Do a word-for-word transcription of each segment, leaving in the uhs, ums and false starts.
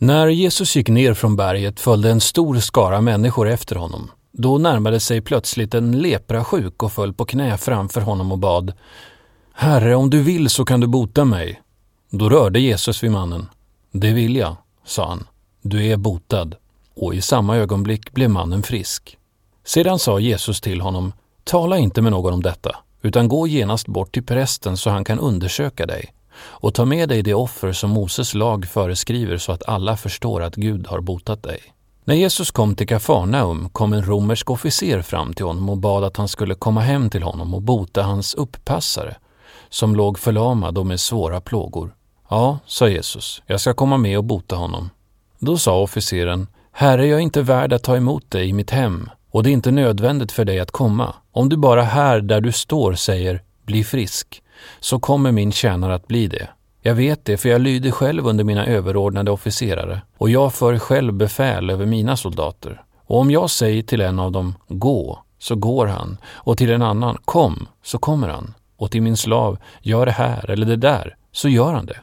När Jesus gick ner från berget följde en stor skara människor efter honom. Då närmade sig plötsligt en leprasjuk och föll på knä framför honom och bad: Herre, om du vill så kan du bota mig. Då rörde Jesus vid mannen. Det vill jag, sa han. Du är botad. Och i samma ögonblick blev mannen frisk. Sedan sa Jesus till honom: Tala inte med någon om detta, utan gå genast bort till prästen så han kan undersöka dig. Och ta med dig det offer som Moses lag föreskriver så att alla förstår att Gud har botat dig. När Jesus kom till Kafarnaum kom en romersk officer fram till honom och bad att han skulle komma hem till honom och bota hans upppassare, som låg förlamad och med svåra plågor. Ja, sa Jesus, jag ska komma med och bota honom. Då sa officeren: Herre, jag är inte värd att ta emot dig i mitt hem, och det är inte nödvändigt för dig att komma. Om du bara här där du står säger, bli frisk, så kommer min tjänare att bli det. Jag vet det, för jag lyder själv under mina överordnade officerare, och jag för själv befäl över mina soldater. Och om jag säger till en av dem, gå, så går han, och till en annan, kom, så kommer han, och till min slav, gör det här eller det där, så gör han det.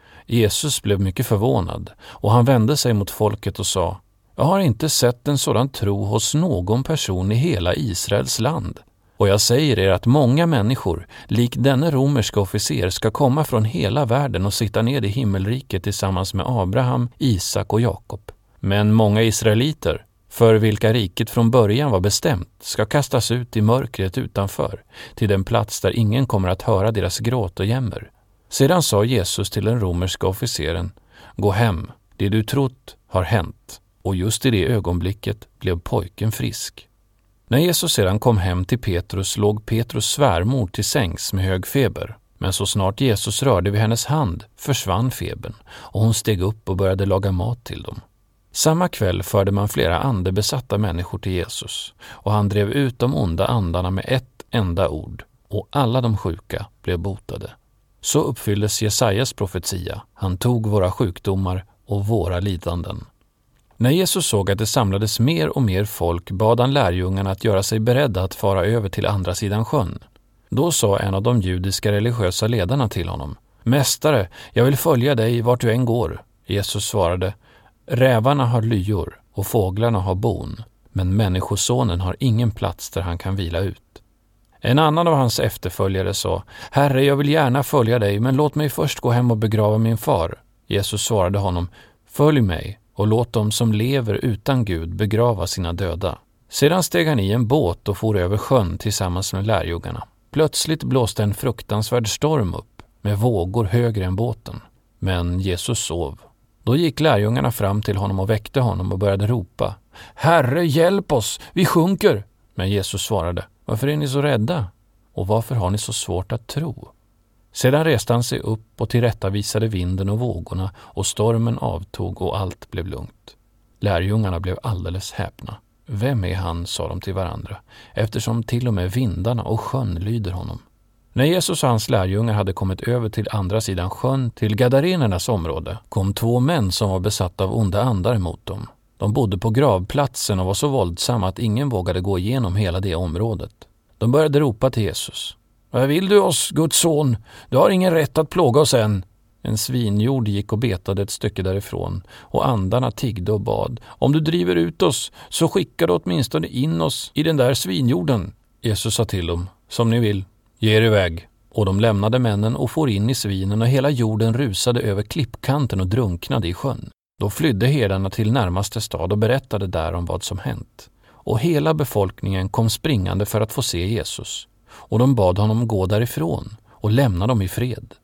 Jesus blev mycket förvånad, och han vände sig mot folket och sa: Jag har inte sett en sådan tro hos någon person i hela Israels land. Och jag säger er att många människor, lik denne romerska officer, ska komma från hela världen och sitta ned i himmelriket tillsammans med Abraham, Isak och Jakob. Men många israeliter, för vilka riket från början var bestämt, ska kastas ut i mörkret utanför, till den plats där ingen kommer att höra deras gråt och jämmer. Sedan sa Jesus till den romerska officeren: Gå hem, det du trott har hänt. Och just i det ögonblicket blev pojken frisk. När Jesus sedan kom hem till Petrus låg Petrus svärmor till sängs med hög feber. Men så snart Jesus rörde vid hennes hand försvann febern, och hon steg upp och började laga mat till dem. Samma kväll förde man flera andebesatta människor till Jesus, och han drev ut de onda andarna med ett enda ord, och alla de sjuka blev botade. Så uppfylldes Jesajas profetia: han tog våra sjukdomar och våra lidanden. När Jesus såg att det samlades mer och mer folk bad han lärjungarna att göra sig beredda att fara över till andra sidan sjön. Då sa en av de judiska religiösa ledarna till honom: Mästare, jag vill följa dig vart du än går. Jesus svarade: Rävarna har lyor och fåglarna har bon, men människosonen har ingen plats där han kan vila ut. En annan av hans efterföljare sa: Herre, jag vill gärna följa dig, men låt mig först gå hem och begrava min far. Jesus svarade honom: Följ mig och låt dem som lever utan Gud begrava sina döda. Sedan steg han i en båt och for över sjön tillsammans med lärjungarna. Plötsligt blåste en fruktansvärd storm upp, med vågor högre än båten. Men Jesus sov. Då gick lärjungarna fram till honom och väckte honom och började ropa: Herre, hjälp oss, vi sjunker! Men Jesus svarade: Varför är ni så rädda? Och varför har ni så svårt att tro? Sedan reste han sig upp och tillrättavisade vinden och vågorna, och stormen avtog och allt blev lugnt. Lärjungarna blev alldeles häpna. Vem är han, sa de till varandra, eftersom till och med vindarna och sjön lyder honom. När Jesus och hans lärjungar hade kommit över till andra sidan sjön, till Gadarenernas område, kom två män som var besatta av onda andar emot dem. De bodde på gravplatsen och var så våldsamma att ingen vågade gå igenom hela det området. De började ropa till Jesus: Vad vill du oss, Guds son? Du har ingen rätt att plåga oss än. En svinjord gick och betade ett stycke därifrån, och andarna tiggde och bad: Om du driver ut oss, så skickar du åtminstone in oss i den där svinjorden. Jesus sa till dem: Som ni vill, ge er iväg. Och de lämnade männen och for in i svinen, och hela jorden rusade över klippkanten och drunknade i sjön. Då flydde herdarna till närmaste stad och berättade där om vad som hänt. Och hela befolkningen kom springande för att få se Jesus. Och de bad honom gå därifrån och lämna dem i fred.